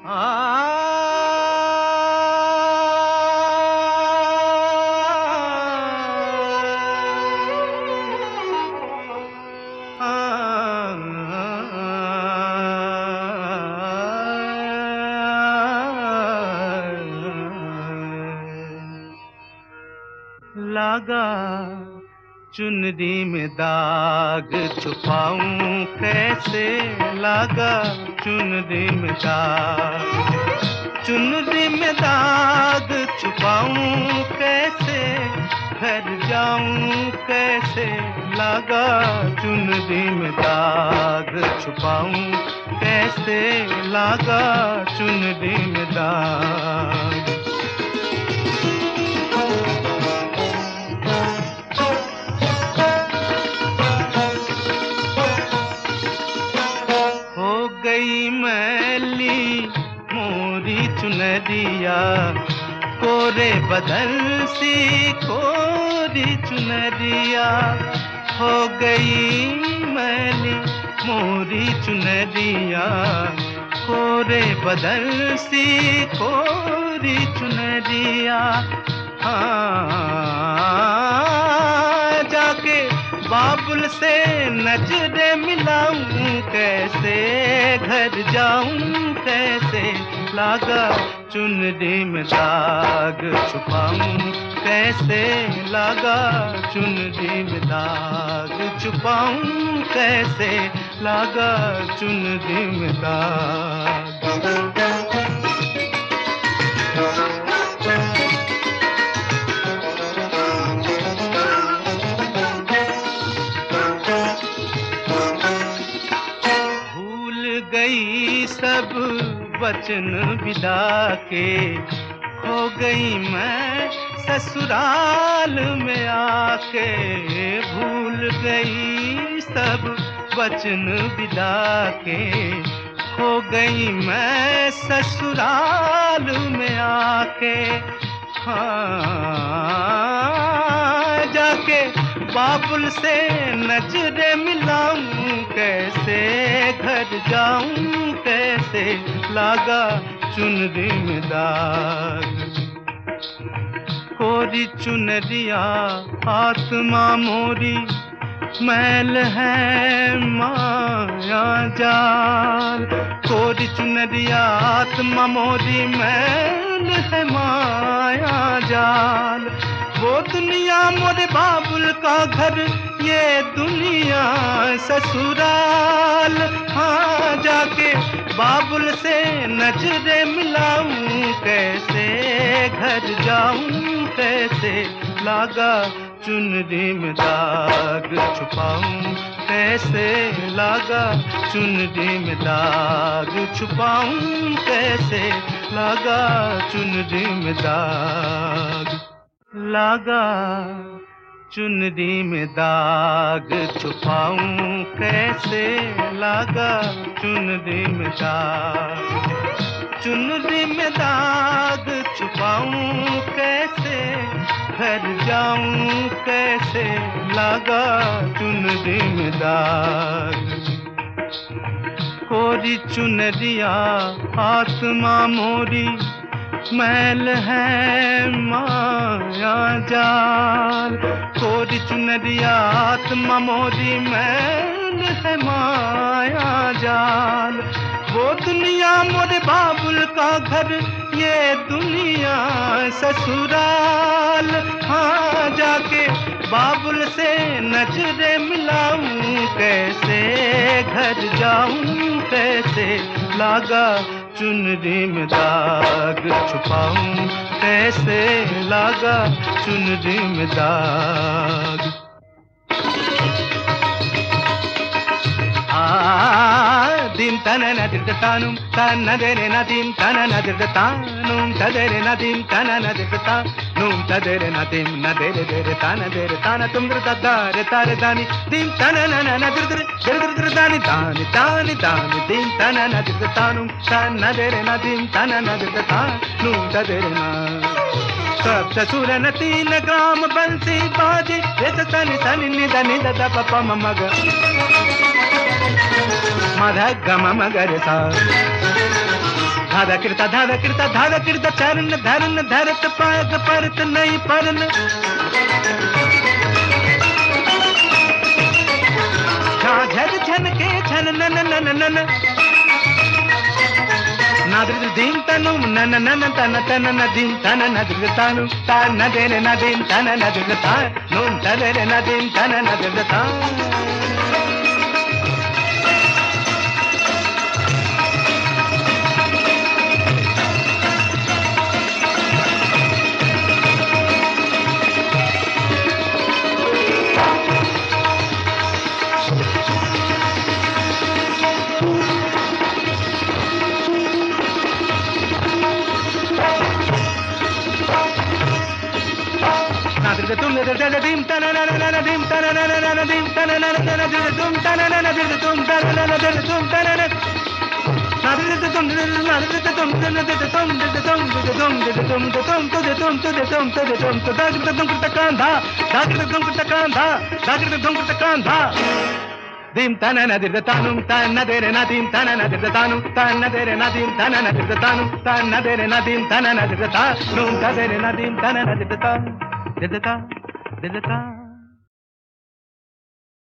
लागा चुनरी में दाग छुपाऊं कैसे, लागा चुनरी में दाग छुपाऊं कैसे, घर जाऊं कैसे, लागा चुनरी में दाग छुपाऊं कैसे, लागा चुनरी में दाग। गई मैली मोरी चुनरिया, कोरे बदल सी कोरी चुनरिया। हो गई मैली मोरी चुनरिया, कोरे बदल सी कोरी चुनरिया। जाके बाबुल से नजरें मिलाऊं कैसे, घर जाऊं कैसे, लागा चुनरी में दाग छुपाऊं कैसे, लागा चुनरी में दाग छुपाऊं कैसे, लागा चुनरी में दाग। गई सब वचन विदा के, खो गई मैं ससुराल में आके। भूल गई सब वचन विदा के, खो गई मैं ससुराल में आके। जाके बाबुल से नजरें मिलाऊं कैसे, घर जाऊं कैसे, लागा चुनरी में दाग। कोरी चुनरिया आत्मा मोरी, मैल है माया जाल। कोरी चुनरिया आत्मा मोरी, मैल है माया जाल। वो दुनिया मोरे बाबुल का घर, ये दुनिया ससुराल। जाके बाबुल से नजरें मिलाऊं कैसे, घर जाऊं कैसे, लागा चुनरी में दाग छुपाऊं कैसे, लागा चुनरी में दाग छुपाऊं कैसे, लागा चुनरी में दाग। लागा चुनरी में दाग छुपाऊं कैसे, लागा चुनरी में दाग। चुनरी में दाग छुपाऊं कैसे, घर जाऊं कैसे, लागा चुनरी में दाग। कोरी चुनरिया आत्मा मोरी, मैल है माया जाल। कोरी चुनरिया आत्मा मोरी, मैल है माया जाल। वो दुनिया मोरे बाबुल का घर, ये दुनिया ससुराल। जाके बाबुल से नजरें मिलाऊं कैसे, घर जाऊं कैसे, लागा चुनरी में दाग छुपाऊं कैसे, लागा चुनरी में दाग। dim tanana dirtanum tanadere nadim tanana dirtanum tadere nadim tanana dirtanum tadere nadim nadere dere tanadere tanatum dirtadare tare dani dim tanana nadir dir dani dani dani dani dim tanana dirtanum tanadere nadim tanana dirtanum tadere na सब ससुर न 3 ग्राम बंसी बाजी जैसे तनि तनि निदा निदा पपा मग मध गम मगर सा धादा किरता धरन धरन धरत पाग परत नहीं परन झन झन के झन नन नन नन नादृ दीम तनु नन नन तन तन नदीम तन नदृ तानु ता नदेरे नदीम तन नदृ ता नून तदेरे नदीम तन नदृ ता तुम दीम तन नन दीम तन नन दीम तन नन तुम तन नन तुम तन नन तुम तन दीम तन नदिर तानुम तन नदेरे नदीम तन नदिर तानुम तन नदेरे नदीम तन नदिर तानुम तन नदेरे नदीम तन नदिर तानुम तदेरे नदीम तन नदिर तानुम Did it